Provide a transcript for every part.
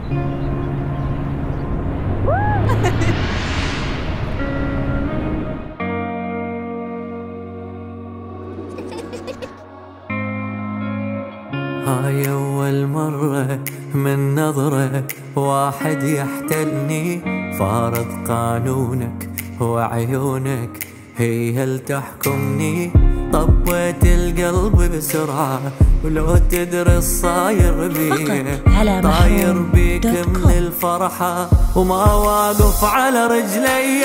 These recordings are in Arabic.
هاي أول مرة من نظرة واحد يحتلني، فارض قانونك وعيونك هي اللي تحكمني. طبيت القلب بسرعة ولو تدري الصاير بيه، طاير بيك من الفرحة وما واقف على رجلي.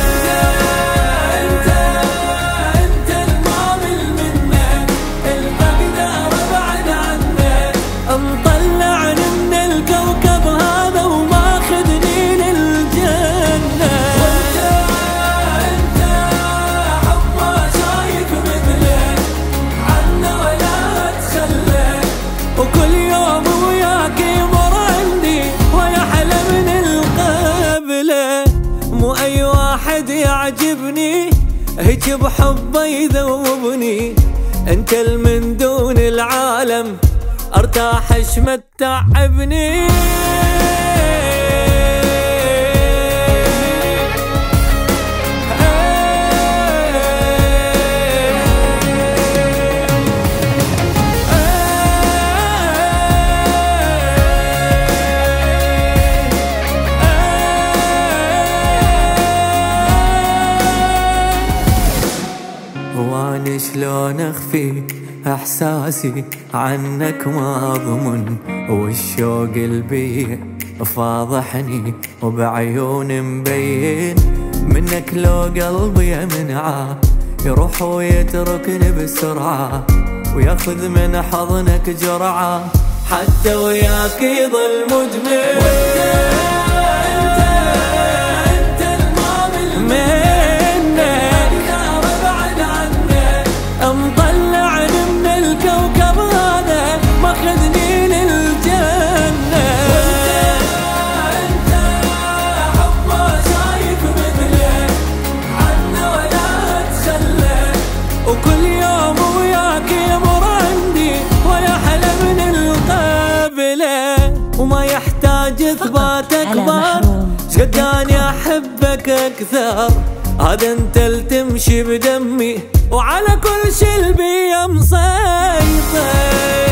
يعجبني هيك بحبه يذوبني، انت من دون العالم ارتاح اش ما تتعبني. واني شلون اخفي احساسي عنك ما اضمن، والشوق البي فاضحني وبعيون مبين، منك لو قلبي منعه يروح ويتركني بسرعة، وياخذ من حضنك جرعة حتى وياك يضل مدمن. وما يحتاج اثبات اكبر، شقد اني احبك اكثر، هذا انت اللي تمشي بدمي وعلى كل شي البي مسيطر.